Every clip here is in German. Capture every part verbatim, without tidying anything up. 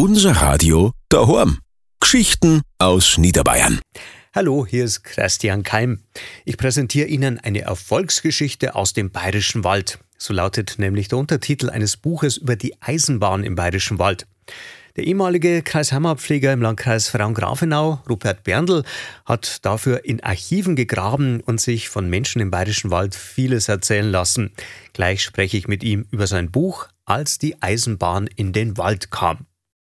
Unser Radio daheim. Geschichten aus Niederbayern. Hallo, hier ist Christian Keim. Ich präsentiere Ihnen eine Erfolgsgeschichte aus dem Bayerischen Wald. So lautet nämlich der Untertitel eines Buches über die Eisenbahn im Bayerischen Wald. Der ehemalige Kreisheimatpfleger im Landkreis Fraungrafenau, Rupert Berndl, hat dafür in Archiven gegraben und sich von Menschen im Bayerischen Wald vieles erzählen lassen. Gleich spreche ich mit ihm über sein Buch Als die Eisenbahn in den Wald kam.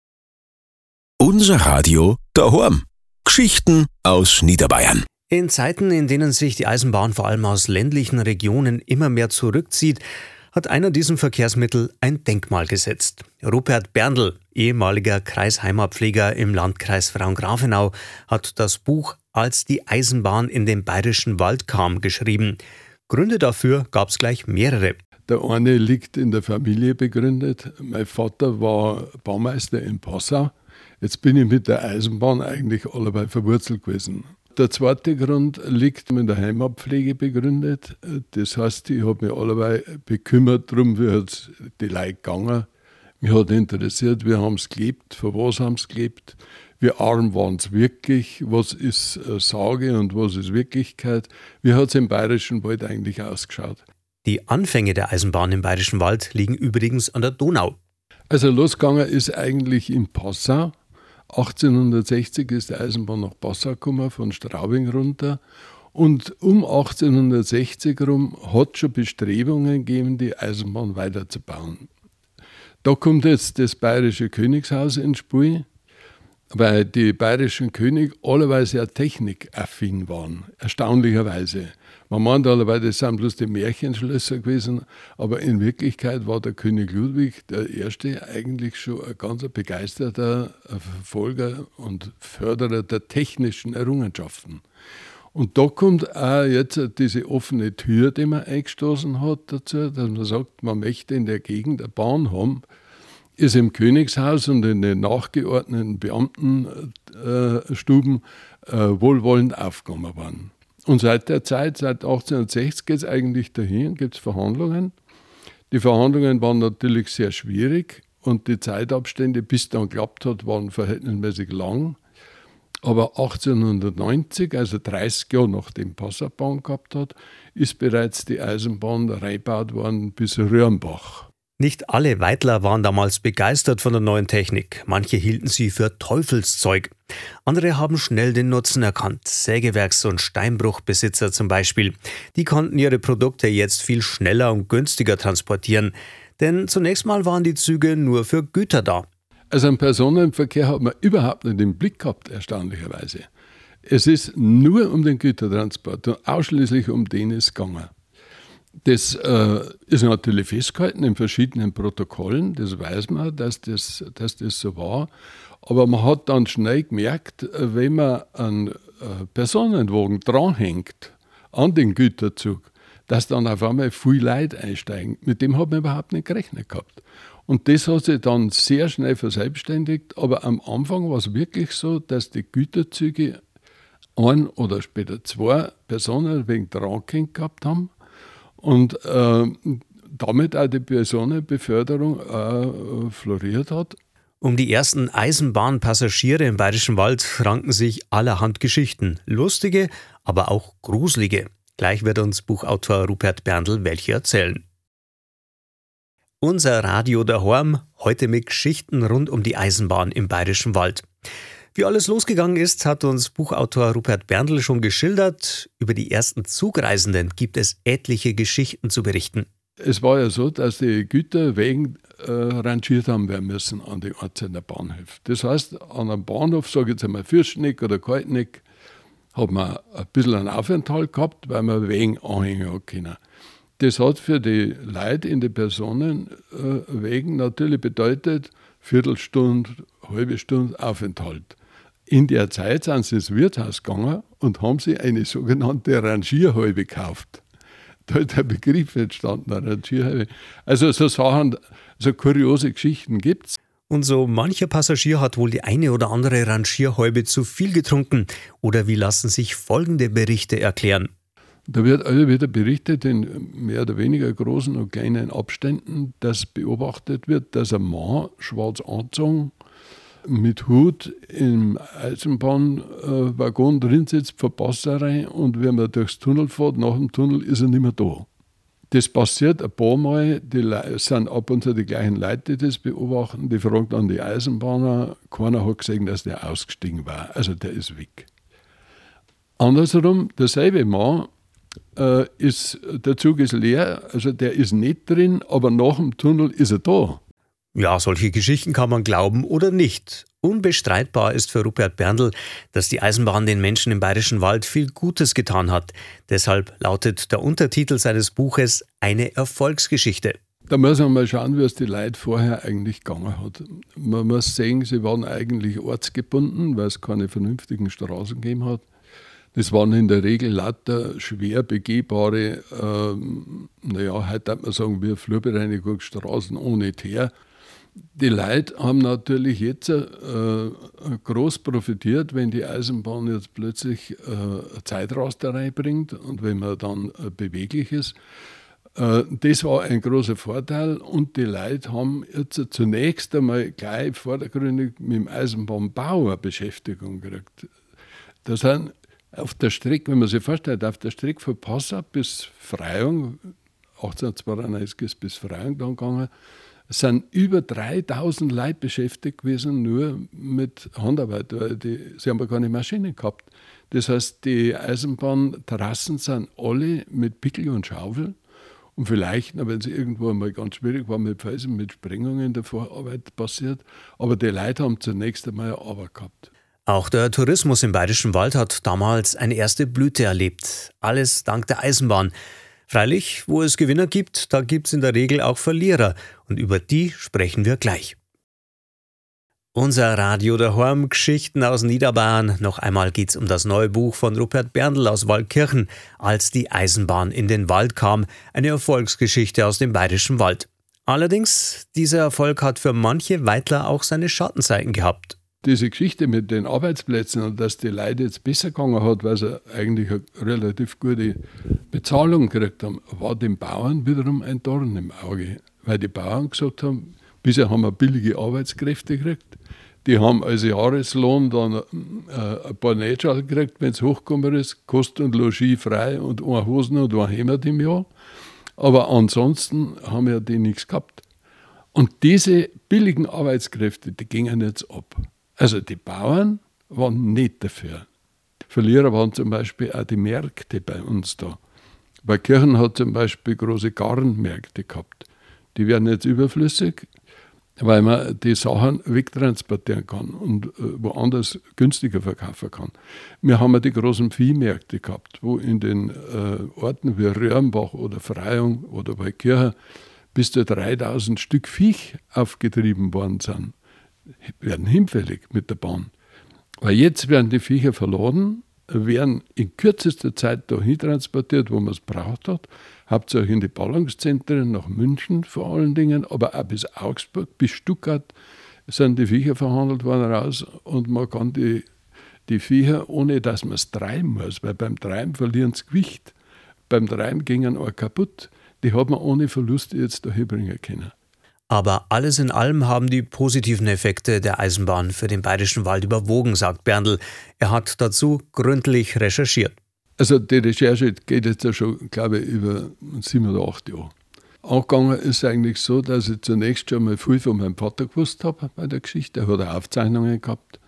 Unser Radio daheim. Geschichten aus Niederbayern. In Zeiten, in denen sich die Eisenbahn vor allem aus ländlichen Regionen immer mehr zurückzieht, hat einer diesem Verkehrsmittel ein Denkmal gesetzt. Rupert Berndl, ehemaliger Kreisheimatpfleger im Landkreis Fraungrafenau, hat das Buch Als die Eisenbahn in den Bayerischen Wald kam geschrieben. Gründe dafür gab es gleich mehrere. Der eine liegt in der Familie begründet. Mein Vater war Baumeister in Passau. Jetzt bin ich mit der Eisenbahn eigentlich allebei verwurzelt gewesen. Der zweite Grund liegt in der Heimatpflege begründet. Das heißt, ich habe mich allebei bekümmert darum, wie hat die Leute gegangen. Mich hat interessiert, wie haben sie gelebt, von was haben sie gelebt, wie arm waren sie wirklich, was ist Sage und was ist Wirklichkeit, wie hat es im Bayerischen Wald eigentlich ausgeschaut. Die Anfänge der Eisenbahn im Bayerischen Wald liegen übrigens an der Donau. Also losgegangen ist eigentlich in Passau. achtzehnhundertsechzig ist die Eisenbahn nach Passau gekommen, von Straubing runter. Und um achtzehnhundertsechzig herum hat es schon Bestrebungen gegeben, die Eisenbahn weiterzubauen. Da kommt jetzt das Bayerische Königshaus ins Spiel, weil die bayerischen Könige alleweil sehr technikaffin waren, erstaunlicherweise. Man meint alleweil, das sind bloß die Märchenschlösser gewesen, aber in Wirklichkeit war der König Ludwig der Erste eigentlich schon ein ganz begeisterter Verfolger und Förderer der technischen Errungenschaften. Und da kommt auch jetzt diese offene Tür, die man eingestoßen hat dazu, dass man sagt, man möchte in der Gegend eine Bahn haben, ist im Königshaus und in den nachgeordneten Beamtenstuben äh, äh, wohlwollend aufgenommen worden. Und seit der Zeit, seit achtzehnhundertsechzig, geht es eigentlich dahin, gibt es Verhandlungen. Die Verhandlungen waren natürlich sehr schwierig und die Zeitabstände, bis dann geklappt hat, waren verhältnismäßig lang. Aber achtzehnhundertneunzig, also dreißig Jahre nachdem Passau Bahn gehabt hat, ist bereits die Eisenbahn reingebaut worden bis Röhrenbach. Nicht alle Weidler waren damals begeistert von der neuen Technik. Manche hielten sie für Teufelszeug. Andere haben schnell den Nutzen erkannt. Sägewerks- und Steinbruchbesitzer zum Beispiel. Die konnten ihre Produkte jetzt viel schneller und günstiger transportieren. Denn zunächst mal waren die Züge nur für Güter da. Also einen Personenverkehr hat man überhaupt nicht im Blick gehabt, erstaunlicherweise. Es ist nur um den Gütertransport und ausschließlich um den ist gegangen. Das äh, ist natürlich festgehalten in verschiedenen Protokollen, das weiß man, dass das, dass das so war. Aber man hat dann schnell gemerkt, wenn man einen äh, Personenwagen dranhängt an den Güterzug, dass dann auf einmal viele Leute einsteigen. Mit dem hat man überhaupt nicht gerechnet gehabt. Und das hat sich dann sehr schnell verselbstständigt. Aber am Anfang war es wirklich so, dass die Güterzüge ein oder später zwei Personen wegen drangehängt gehabt haben. Und äh, damit auch die Personenbeförderung äh, floriert hat. Um die ersten Eisenbahnpassagiere im Bayerischen Wald ranken sich allerhand Geschichten. Lustige, aber auch gruselige. Gleich wird uns Buchautor Rupert Berndl welche erzählen. Unser Radio daheim, heute mit Geschichten rund um die Eisenbahn im Bayerischen Wald. Wie alles losgegangen ist, hat uns Buchautor Rupert Berndl schon geschildert. Über die ersten Zugreisenden gibt es etliche Geschichten zu berichten. Es war ja so, dass die Güterwägen äh, rangiert haben werden müssen an die einzelnen Bahnhöfe. Das heißt, an einem Bahnhof, sage ich jetzt einmal Fürsteneck oder Kalteneck, hat man ein bisschen einen Aufenthalt gehabt, weil man Wegen anhängen hat können. Das hat für die Leute in den Personenwegen natürlich bedeutet, Viertelstunde, halbe Stunde Aufenthalt. In der Zeit sind sie ins Wirtshaus gegangen und haben sich eine sogenannte Rangierhalbe gekauft. Da ist der Begriff entstanden, eine Rangierhalbe. Also so Sachen, so kuriose Geschichten gibt es. Und so mancher Passagier hat wohl die eine oder andere Rangierhalbe zu viel getrunken. Oder wie lassen sich folgende Berichte erklären? Da wird also wieder berichtet in mehr oder weniger großen und kleinen Abständen, dass beobachtet wird, dass ein Mann schwarz angezogen mit Hut im Eisenbahnwaggon drin sitzt, von Passau rein, und wenn man durchs Tunnel fährt, nach dem Tunnel ist er nicht mehr da. Das passiert ein paar Mal, die Le- sind ab und zu die gleichen Leute, die das beobachten, die fragen dann die Eisenbahner, keiner hat gesehen, dass der ausgestiegen war, also der ist weg. Andersrum, derselbe Mann, äh, ist, der Zug ist leer, also der ist nicht drin, aber nach dem Tunnel ist er da. Ja, solche Geschichten kann man glauben oder nicht. Unbestreitbar ist für Rupert Berndl, dass die Eisenbahn den Menschen im Bayerischen Wald viel Gutes getan hat. Deshalb lautet der Untertitel seines Buches Eine Erfolgsgeschichte. Da muss man mal schauen, wie es die Leute vorher eigentlich gegangen hat. Man muss sehen, sie waren eigentlich ortsgebunden, weil es keine vernünftigen Straßen gegeben hat. Das waren in der Regel lauter schwer begehbare, ähm, naja, heute darf man sagen, wie Flurbereinigungsstraßen ohne Teer. Die Leute haben natürlich jetzt äh, groß profitiert, wenn die Eisenbahn jetzt plötzlich äh, eine Zeitraster reinbringt und wenn man dann äh, beweglich ist. Äh, das war ein großer Vorteil, und die Leute haben jetzt zunächst einmal gleich vordergründig mit dem Eisenbahnbau eine Beschäftigung gekriegt. Das sind auf der Strecke, wenn man sich vorstellt, auf der Strecke von Passau bis Freyung, achtzehnhundertzweiundneunzig ist bis Freyung dann gegangen, es sind über dreitausend Leute beschäftigt gewesen, nur mit Handarbeit, weil die, sie haben ja keine Maschine gehabt. Das heißt, die Eisenbahntrassen sind alle mit Pickel und Schaufel, und vielleicht, wenn es irgendwo mal ganz schwierig war, mit Felsen, mit Sprengungen in der Vorarbeit passiert, aber die Leute haben zunächst einmal eine Arbeit gehabt. Auch der Tourismus im Bayerischen Wald hat damals eine erste Blüte erlebt. Alles dank der Eisenbahn. Freilich, wo es Gewinner gibt, da gibt es in der Regel auch Verlierer. Und über die sprechen wir gleich. Unser Radio daheim, Geschichten aus Niederbayern. Noch einmal geht's um das neue Buch von Rupert Berndl aus Waldkirchen, als die Eisenbahn in den Wald kam. Eine Erfolgsgeschichte aus dem Bayerischen Wald. Allerdings, dieser Erfolg hat für manche Weidler auch seine Schattenseiten gehabt. Diese Geschichte mit den Arbeitsplätzen und dass die Leute jetzt besser gegangen hat, weil sie eigentlich eine relativ gute Bezahlung gekriegt haben, war den Bauern wiederum ein Dorn im Auge. Weil die Bauern gesagt haben, bisher haben wir billige Arbeitskräfte gekriegt. Die haben als Jahreslohn dann äh, ein paar Nähschal gekriegt, wenn es hochgekommen ist, Kost und Logis frei und eine Hosen und ein Hemd im Jahr. Aber ansonsten haben ja die nichts gehabt. Und diese billigen Arbeitskräfte, die gingen jetzt ab. Also die Bauern waren nicht dafür. Verlierer waren zum Beispiel auch die Märkte bei uns da. Waldkirchen hat zum Beispiel große Garnmärkte gehabt. Die werden jetzt überflüssig, weil man die Sachen wegtransportieren kann und woanders günstiger verkaufen kann. Wir haben ja die großen Viehmärkte gehabt, wo in den äh, Orten wie Röhrenbach oder Freyung oder Waldkirchen bis zu dreitausend Stück Viech aufgetrieben worden sind. Werden hinfällig mit der Bahn. Weil jetzt werden die Viecher verladen, werden in kürzester Zeit dahin transportiert, wo man es braucht hat, hauptsächlich in die Ballungszentren, nach München vor allen Dingen, aber auch bis Augsburg, bis Stuttgart sind die Viecher verhandelt worden raus, und man kann die, die Viecher, ohne dass man es treiben muss, weil beim Treiben verlieren sie Gewicht, beim Treiben gingen auch kaputt, die hat man ohne Verluste jetzt dahin bringen können. Aber alles in allem haben die positiven Effekte der Eisenbahn für den Bayerischen Wald überwogen, sagt Berndl. Er hat dazu gründlich recherchiert. Also die Recherche geht jetzt ja schon, glaube ich, über sieben oder acht Jahre. Angegangen ist eigentlich so, dass ich zunächst schon mal viel von meinem Vater gewusst habe bei der Geschichte. Er hat Aufzeichnungen gehabt.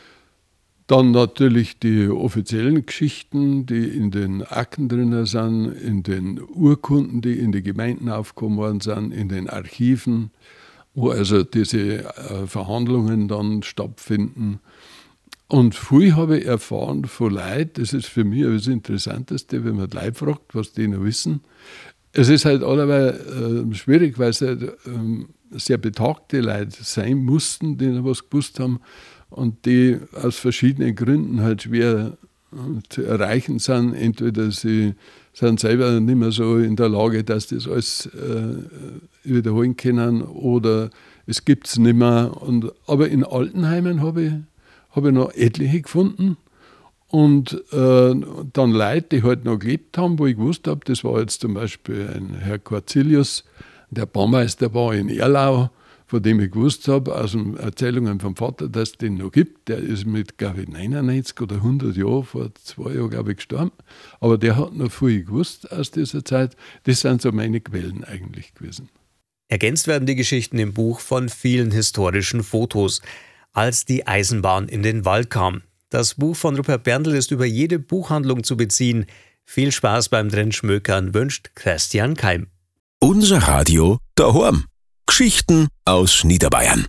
Dann natürlich die offiziellen Geschichten, die in den Akten drin sind, in den Urkunden, die in die Gemeinden aufgekommen worden sind, in den Archiven, wo also diese äh, Verhandlungen dann stattfinden. Und viel habe ich erfahren von Leuten, das ist für mich das Interessanteste, wenn man die Leute fragt, was die noch wissen. Es ist halt allerweil äh, schwierig, weil es halt, äh, sehr betagte Leute sein mussten, die noch was gewusst haben, und die aus verschiedenen Gründen halt schwer zu erreichen sind. Entweder sie sind selber nicht mehr so in der Lage, dass das alles äh, wiederholen können, oder es gibt es nicht mehr. Und, aber in Altenheimen habe ich, hab ich noch etliche gefunden. Und äh, dann Leute, die halt noch gelebt haben, wo ich gewusst habe, das war jetzt zum Beispiel ein Herr Corzilius, der Baumeister war in Erlau, von dem ich gewusst habe, aus den Erzählungen vom Vater, dass es den noch gibt. Der ist mit, glaube ich, neunundneunzig oder hundert Jahren, vor zwei Jahren, glaube ich, gestorben. Aber der hat noch viel gewusst aus dieser Zeit. Das sind so meine Quellen eigentlich gewesen. Ergänzt werden die Geschichten im Buch von vielen historischen Fotos, als die Eisenbahn in den Wald kam. Das Buch von Rupert Berndl ist über jede Buchhandlung zu beziehen. Viel Spaß beim Drinschmökern wünscht Christian Keim. Unser Radio daheim. Geschichten aus Niederbayern.